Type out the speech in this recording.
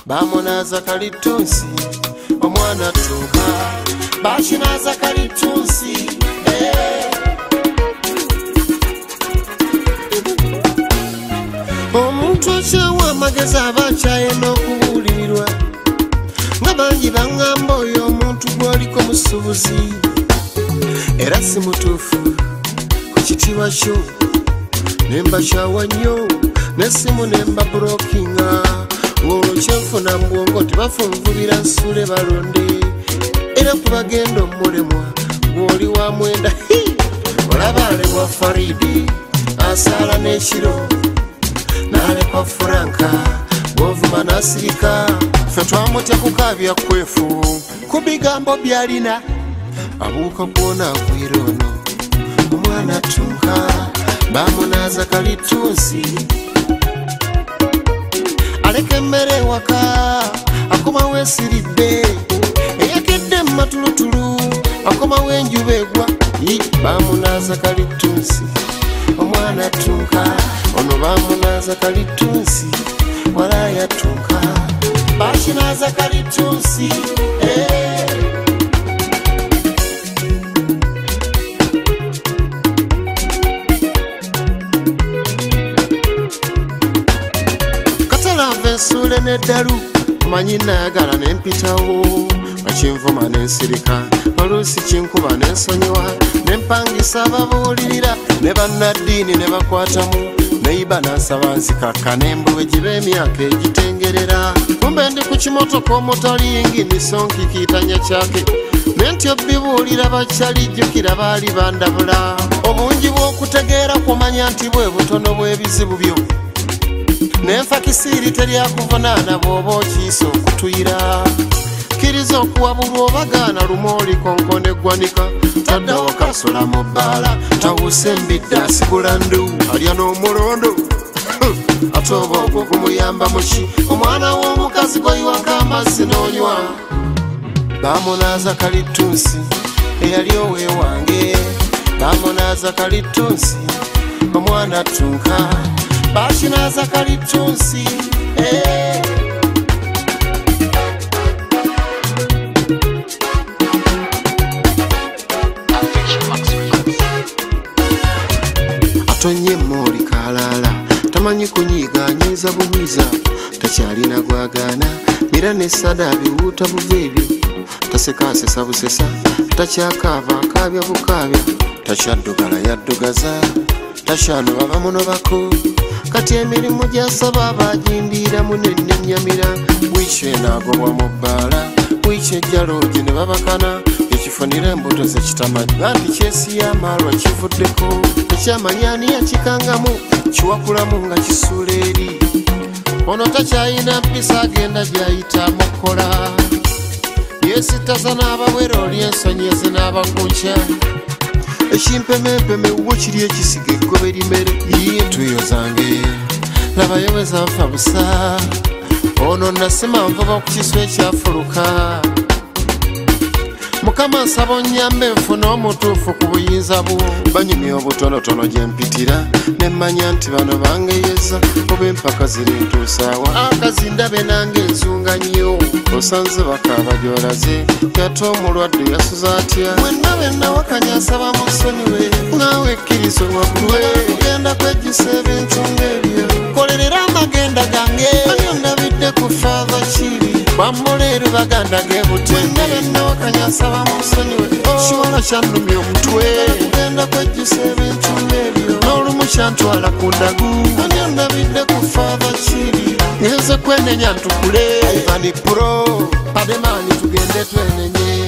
bamunaza kalitunsi omwana tuka bashinaza kalitunsi omuntu akyawa amagezi abakyaye n'okubuulirwa nga bangi baŋŋamba oyo omuntu gw'oliko musuubuzi era si mutuufu ku kitiibwa kyo nemba kyawa nnyo n'essimu nemba bulokinga olwo kyenfuna mu bwongo tebafunvubira nsule balonde era kubagenda omulemwa gw'oli wa mwenda olaba alebwa Faridi asaala n'ekiro n'alekwa Franka gw'ovuma n'asirika ffe twamutya kukaabya kwefu ku bigambo by'alina abuuka kwona agwira ono omwana tunka bamunaza kalitunsi aleka emmere ewaka akomawo esiridde eyakedde mu matulutulu akomawo enjuba egwa bamunaza kalitunsi omwana tunka ono bamunaza kalitunsi wala yatunka bashinaza kalitunsi ensule n'eddalu manyi nayagala nempitawo akinvuma n'ensirika oluusi kinkuba n'ensonyiwa nempangisa ababuulirira ne bannaddiini ne bakwatamu neiba nansaba nzikakka n'embuwe giba emyaka egitengerera kumbe ndi ku kimotoka omutolingi nisonkikiitanya kyake nentyo bibuulira bakyalijjukira baali bandabula obungi bw'okutegeera kumanya nti bwe butono bw'ebizibu byo nenfa kisiiri teryakuvunaana bw'oba okiisa okutuyira kkiriza okuwabulwa obagaana lumu olikonkona eggwanika taddawo kasola mu bbaala tawusa embidde asigula ndu alya n'omulondo ate oba ogwo gumuyamba muki omwana w'omukazi goyiwako amazzi n'onywa bamunaza kalitunsi eyali oweewange bamunaza kalitunsi omwana tunka bashinaza kalitunsi atonye moli kalala tamanyi kunyiganyiza bunyiza takyalina gwagaana mira nesada biwuuta buva ebyo tasekasesa busesa takyakaaba akaabya bukaabya takyaddugala yaddugaza takyanoba bamunobako kati emirimu gyasaba abagindira munene nyamira wiiki enaagobwa mu bbaala wiiki ejjaloogi ne babakana ekifunira embuto zekitamanyi bambi kyesi y'amaalwa kivuddeko ekyamanyani yakikangamu kiwakulamu nga kisuula eri ono takyayina mpisa agenda gy'ayita mukola yeesittaza n'abawera oli ensonyi ezinabakunkya ekimpemempeme wo kiri ekisiga eggobe limere yintuyo zange labayo bwe zanfa busa ono nasima nvuba ku kiswa ekyafuluka mukama nsaba onnyambe nfuna omutuufu ku buyinza bwo banyumya obutonotono gye mpitira ne mmanya nti bano bangeyeza oba empaka ziri ntuusaawa akazindabe nange enzunga nnyo osanze bakaaba gy'olaze yate omulwadde yasuza atya mwenna bennawakanya asaba mu nsonyiwe naawe ekkiriza waggulwe kugenda kwejjusa ebintu ng'ebyo kolerera amagenda gange anyondabidde ku faava kiri bamuleero baganda gebutembe bennawakanya asaba mu nsonyiwe kiwala kyannumya omutwe kugenda kwejjusa ebintu ng'ebyo n'olumu kyantwala ku ndagu anyondabidde ku faava kiri ngenze kwenenya ntukule Ivani Pro Pademani tugende twenenye